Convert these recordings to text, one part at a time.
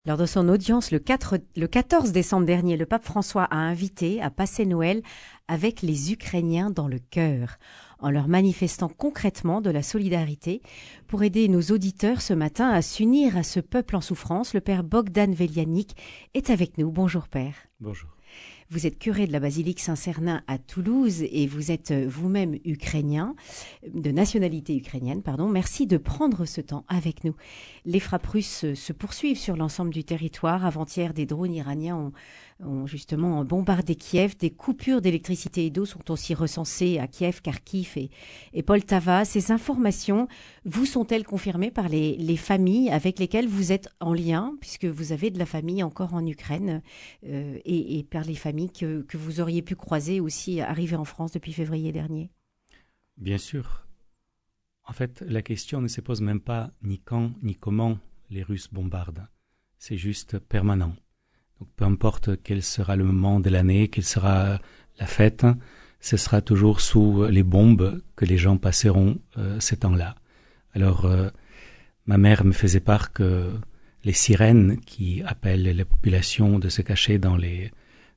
Lors de son audience le 14 décembre dernier, le pape François a invité à passer Noël avec les Ukrainiens dans le cœur, en leur manifestant concrètement de la solidarité pour aider nos auditeurs ce matin à s'unir à ce peuple en souffrance. Le père Bogdan Velianik est avec nous. Bonjour père. Bonjour. Vous êtes curé de la basilique Saint-Cernin à Toulouse et vous êtes vous-même ukrainien, de nationalité ukrainienne, pardon. Merci de prendre ce temps avec nous. Les frappes russes se poursuivent sur l'ensemble du territoire. Avant-hier, des drones iraniens ont justement bombardé Kiev. Des coupures d'électricité et d'eau sont aussi recensées à Kiev, Kharkiv et Poltava. Ces informations vous sont-elles confirmées par les familles avec lesquelles vous êtes en lien, puisque vous avez de la famille encore en Ukraine et par les familles que vous auriez pu croiser aussi arrivées en France depuis février dernier? Bien sûr. En fait, la question ne se pose même pas ni quand ni comment les Russes bombardent. C'est juste permanent. Donc, peu importe quel sera le moment de l'année, quelle sera la fête, ce sera toujours sous les bombes que les gens passeront ces temps-là. Alors, ma mère me faisait part que les sirènes qui appellent les populations de se cacher dans les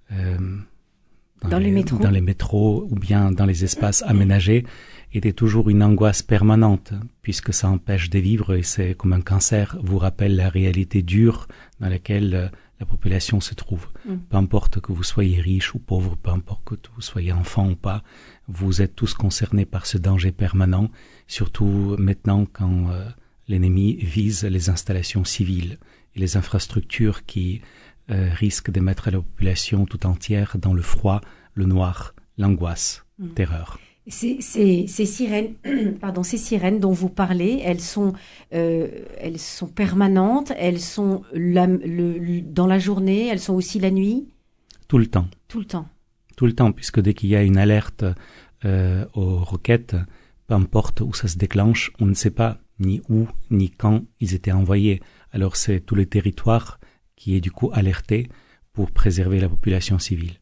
métros ou bien dans les espaces aménagés était toujours une angoisse permanente, puisque ça empêche de vivre et c'est comme un cancer, vous rappelle la réalité dure dans laquelle la population se trouve. Peu importe que vous soyez riche ou pauvre, peu importe que vous soyez enfant ou pas, vous êtes tous concernés par ce danger permanent, surtout maintenant quand l'ennemi vise les installations civiles et les infrastructures qui risquent de mettre la population tout entière dans le froid, le noir, l'angoisse, terreur. Ces sirènes, ces sirènes dont vous parlez, elles sont permanentes, elles sont dans la journée, elles sont aussi la nuit? Tout le temps. Tout le temps. Tout le temps, puisque dès qu'il y a une alerte aux roquettes, peu importe où ça se déclenche, on ne sait pas ni où ni quand ils étaient envoyés. Alors c'est tout le territoire qui est du coup alerté pour préserver la population civile.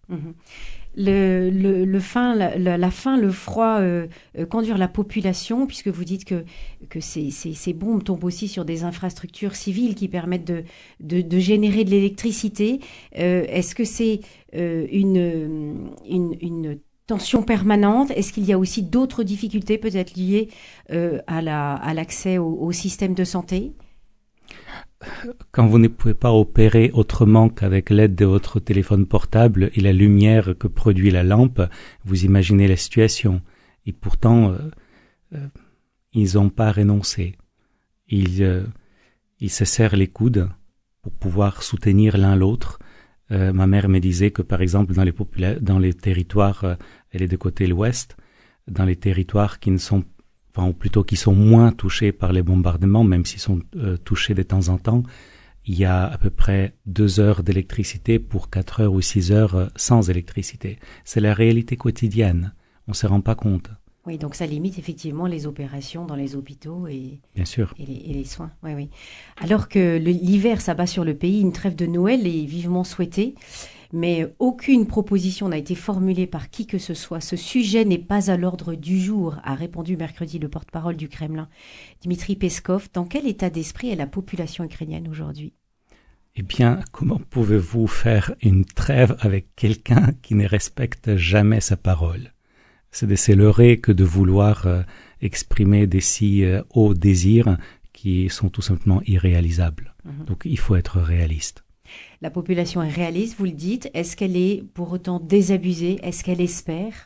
La faim, le froid conduire la population, puisque vous dites que ces bombes tombent aussi sur des infrastructures civiles qui permettent de générer de l'électricité. Est-ce que c'est une tension permanente? Est-ce qu'il y a aussi d'autres difficultés peut-être liées à l'accès au système de santé? Quand vous ne pouvez pas opérer autrement qu'avec l'aide de votre téléphone portable et la lumière que produit la lampe, vous imaginez la situation. Et pourtant, ils n'ont pas renoncé. Ils se serrent les coudes pour pouvoir soutenir l'un l'autre. Ma mère me disait que, par exemple, dans les territoires, elle est de côté l'ouest, dans les territoires ou plutôt qui sont moins touchés par les bombardements, même s'ils sont touchés de temps en temps, il y a à peu près 2 heures d'électricité pour 4 heures ou 6 heures sans électricité. C'est la réalité quotidienne. On ne se rend pas compte. Oui, donc ça limite effectivement les opérations dans les hôpitaux Bien sûr. et les soins. Oui, oui. Alors que l'hiver s'abat sur le pays, une trêve de Noël est vivement souhaitée. Mais aucune proposition n'a été formulée par qui que ce soit. Ce sujet n'est pas à l'ordre du jour, a répondu mercredi le porte-parole du Kremlin, Dmitri Peskov. Dans quel état d'esprit est la population ukrainienne aujourd'hui? Eh bien, comment pouvez-vous faire une trêve avec quelqu'un qui ne respecte jamais sa parole? C'est de se leurrer que de vouloir exprimer des si hauts désirs qui sont tout simplement irréalisables. Donc, il faut être réaliste. La population est réaliste, vous le dites. Est-ce qu'elle est pour autant désabusée? Est-ce qu'elle espère?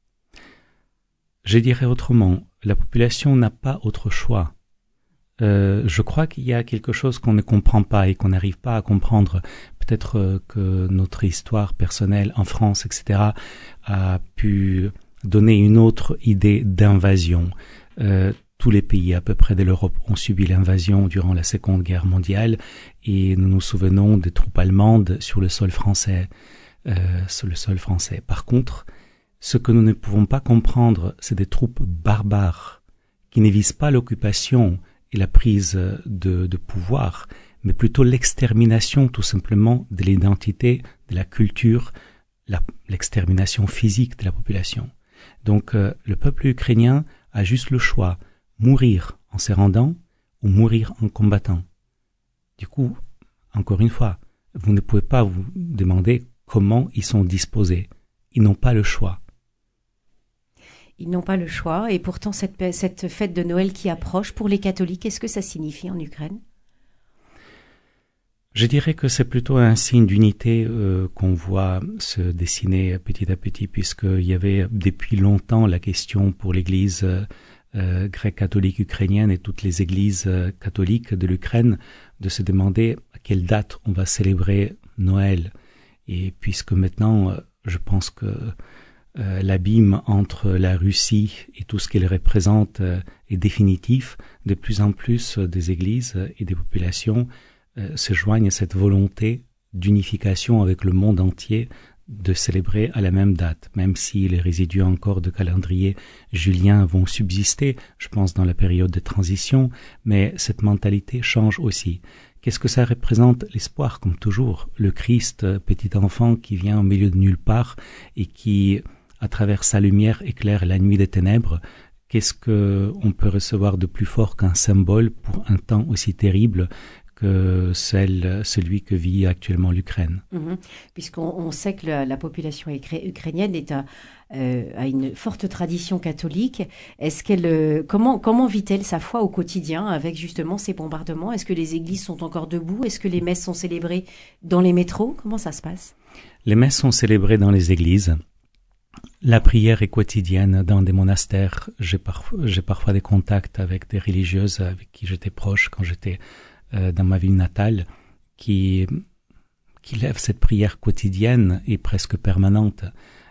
Je dirais autrement, la population n'a pas autre choix. Je crois qu'il y a quelque chose qu'on ne comprend pas et qu'on n'arrive pas à comprendre. Peut-être que notre histoire personnelle en France, etc., a pu donner une autre idée d'invasion. Tous les pays à peu près de l'Europe ont subi l'invasion durant la Seconde Guerre mondiale et nous nous souvenons des troupes allemandes sur le sol français. Par contre, ce que nous ne pouvons pas comprendre, c'est des troupes barbares qui ne visent pas l'occupation et la prise de pouvoir, mais plutôt l'extermination tout simplement de l'identité, de la culture, l'extermination physique de la population. Donc le peuple ukrainien a juste le choix: mourir en se rendant ou mourir en combattant. Du coup, encore une fois, vous ne pouvez pas vous demander comment ils sont disposés. Ils n'ont pas le choix. Ils n'ont pas le choix. Et pourtant, cette fête de Noël qui approche, pour les catholiques, qu'est-ce que ça signifie en Ukraine ? Je dirais que c'est plutôt un signe d'unité qu'on voit se dessiner petit à petit, puisqu'il y avait depuis longtemps la question pour l'Église grecque-catholique ukrainienne et toutes les églises catholiques de l'Ukraine de se demander à quelle date on va célébrer Noël. Et puisque maintenant, je pense que l'abîme entre la Russie et tout ce qu'elle représente est définitif, de plus en plus des églises et des populations se joignent à cette volonté d'unification avec le monde entier, de célébrer à la même date, même si les résidus encore de calendrier julien vont subsister, je pense, dans la période de transition, mais cette mentalité change aussi. Qu'est-ce que ça représente? L'espoir, comme toujours. Le Christ, petit enfant qui vient au milieu de nulle part et qui, à travers sa lumière, éclaire la nuit des ténèbres. Qu'est-ce qu'on peut recevoir de plus fort qu'un symbole pour un temps aussi terrible que celui que vit actuellement l'Ukraine. Puisqu'on sait que la population ukrainienne a une forte tradition catholique. Est-ce comment vit-elle sa foi au quotidien avec justement ces bombardements? Est-ce que les églises sont encore debout? Est-ce que les messes sont célébrées dans les métros? Comment ça se passe? Les messes sont célébrées dans les églises. La prière est quotidienne dans des monastères. J'ai parfois des contacts avec des religieuses avec qui j'étais proche quand j'étais dans ma ville natale, qui lèvent cette prière quotidienne et presque permanente.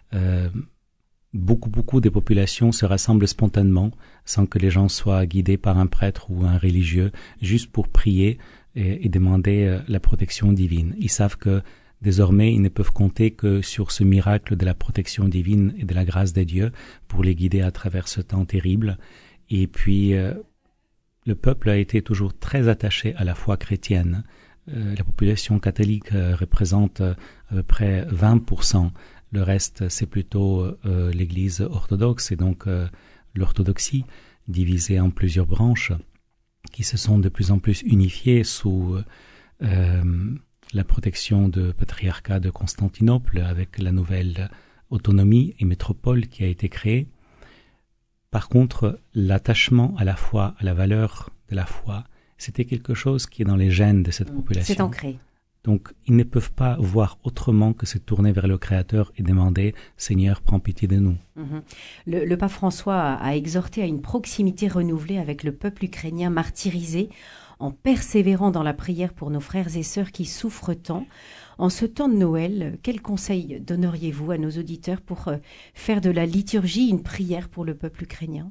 Beaucoup des populations se rassemblent spontanément, sans que les gens soient guidés par un prêtre ou un religieux, juste pour prier et demander la protection divine. Ils savent que désormais, ils ne peuvent compter que sur ce miracle de la protection divine et de la grâce de Dieu pour les guider à travers ce temps terrible. Et puis, le peuple a été toujours très attaché à la foi chrétienne. La population catholique représente à peu près 20%. Le reste, c'est plutôt l'Église orthodoxe et donc l'orthodoxie, divisée en plusieurs branches, qui se sont de plus en plus unifiées sous la protection du patriarcat de Constantinople avec la nouvelle autonomie et métropole qui a été créée. Par contre, l'attachement à la foi, à la valeur de la foi, c'était quelque chose qui est dans les gènes de cette population. C'est ancré. Donc, ils ne peuvent pas voir autrement que se tourner vers le Créateur et demander « Seigneur, prends pitié de nous ». Le pape François a exhorté à une proximité renouvelée avec le peuple ukrainien martyrisé en persévérant dans la prière pour nos frères et sœurs qui souffrent tant. En ce temps de Noël, quels conseils donneriez-vous à nos auditeurs pour faire de la liturgie une prière pour le peuple ukrainien?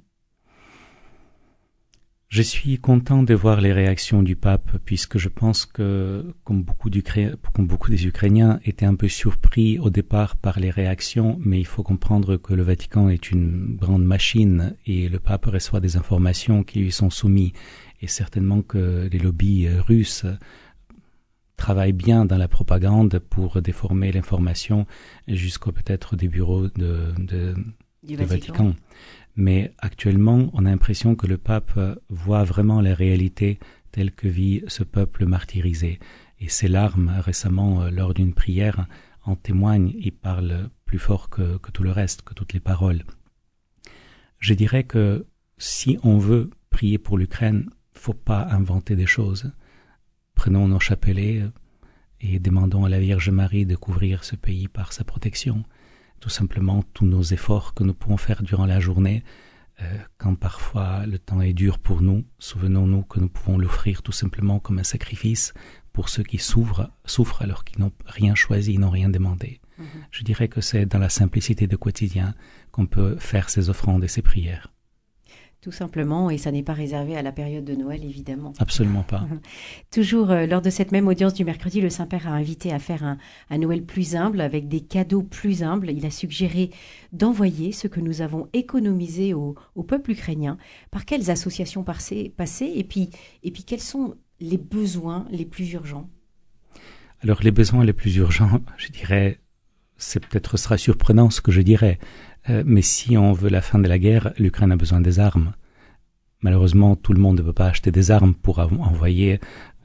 Je suis content de voir les réactions du pape, puisque je pense que, comme beaucoup des Ukrainiens, étaient un peu surpris au départ par les réactions, mais il faut comprendre que le Vatican est une grande machine et le pape reçoit des informations qui lui sont soumises. Et certainement que les lobbies russes travaillent bien dans la propagande pour déformer l'information jusqu'au peut-être des bureaux du Vatican. Mais actuellement, on a l'impression que le pape voit vraiment la réalité telle que vit ce peuple martyrisé. Et ses larmes, récemment, lors d'une prière, en témoignent. Il parle plus fort que tout le reste, que toutes les paroles. Je dirais que si on veut prier pour l'Ukraine, faut pas inventer des choses. Prenons nos chapelets et demandons à la Vierge Marie de couvrir ce pays par sa protection. Tout simplement, tous nos efforts que nous pouvons faire durant la journée, quand parfois le temps est dur pour nous, souvenons-nous que nous pouvons l'offrir tout simplement comme un sacrifice pour ceux qui souffrent alors qu'ils n'ont rien choisi, n'ont rien demandé. Je dirais que c'est dans la simplicité du quotidien qu'on peut faire ces offrandes et ces prières. Tout simplement, et ça n'est pas réservé à la période de Noël, évidemment. Absolument pas. Toujours, lors de cette même audience du mercredi, le Saint-Père a invité à faire un Noël plus humble, avec des cadeaux plus humbles. Il a suggéré d'envoyer ce que nous avons économisé au peuple ukrainien. Par quelles associations passer et puis quels sont les besoins les plus urgents? Alors, les besoins les plus urgents, je dirais, sera surprenant ce que je dirais. Mais si on veut la fin de la guerre, l'Ukraine a besoin des armes. Malheureusement, tout le monde ne peut pas acheter des armes pour envoyer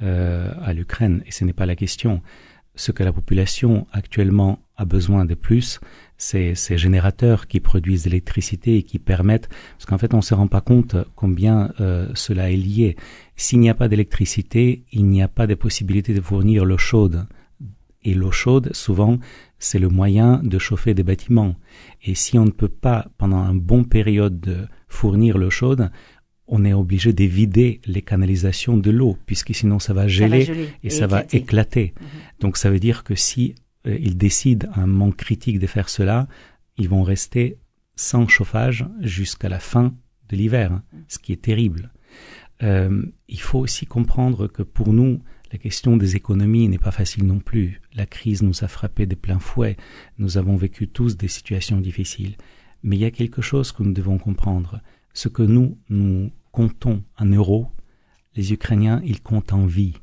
à l'Ukraine, et ce n'est pas la question. Ce que la population actuellement a besoin de plus, c'est ces générateurs qui produisent de l'électricité et qui permettent, parce qu'en fait on ne se rend pas compte combien cela est lié. S'il n'y a pas d'électricité, il n'y a pas de possibilité de fournir l'eau chaude. Et l'eau chaude, souvent, c'est le moyen de chauffer des bâtiments. Et si on ne peut pas, pendant une bonne période, fournir l'eau chaude, on est obligé de vider les canalisations de l'eau, puisque sinon ça va geler et ça va éclater. Donc ça veut dire que si ils décident à un moment critique de faire cela, ils vont rester sans chauffage jusqu'à la fin de l'hiver, ce qui est terrible. Il faut aussi comprendre que pour nous, la question des économies n'est pas facile non plus. La crise nous a frappés de plein fouet. Nous avons vécu tous des situations difficiles. Mais il y a quelque chose que nous devons comprendre. Ce que nous comptons en euros, les Ukrainiens, ils comptent en vie.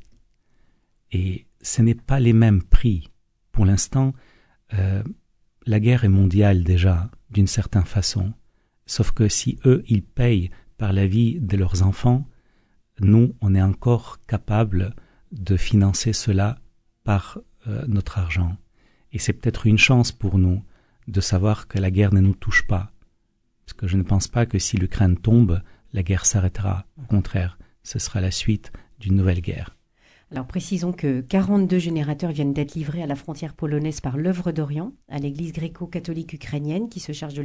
Et ce n'est pas les mêmes prix. Pour l'instant, la guerre est mondiale déjà, d'une certaine façon. Sauf que si eux, ils payent par la vie de leurs enfants, nous, on est encore capables de financer cela par notre argent. Et c'est peut-être une chance pour nous de savoir que la guerre ne nous touche pas. Parce que je ne pense pas que si l'Ukraine tombe, la guerre s'arrêtera. Au contraire, ce sera la suite d'une nouvelle guerre. Alors précisons que 42 générateurs viennent d'être livrés à la frontière polonaise par l'Œuvre d'Orient, à l'église gréco-catholique ukrainienne qui se charge de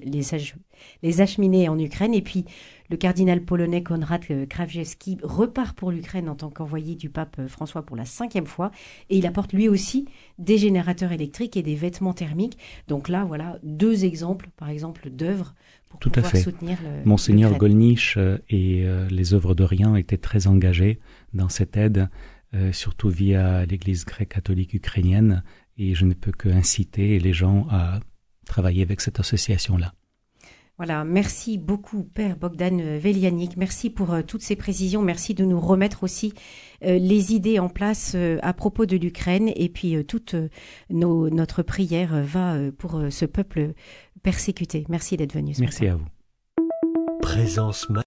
les acheminer en Ukraine. Et puis le cardinal polonais Konrad Krajewski repart pour l'Ukraine en tant qu'envoyé du pape François pour la 5e fois. Et il apporte lui aussi des générateurs électriques et des vêtements thermiques. Donc là, voilà 2 exemples, par exemple, d'œuvres pour Tout pouvoir à fait. soutenir Monseigneur l'Ukraine. Golnisch et les Œuvres d'Orient étaient très engagés dans cette aide, surtout via l'Église grecque-catholique ukrainienne, et je ne peux que inciter les gens à travailler avec cette association-là. Voilà, merci beaucoup Père Bogdan Velianik, merci pour toutes ces précisions, merci de nous remettre aussi les idées en place à propos de l'Ukraine, et puis toute notre prière va pour ce peuple persécuté. Merci d'être venu ce matin. Merci à vous. Présence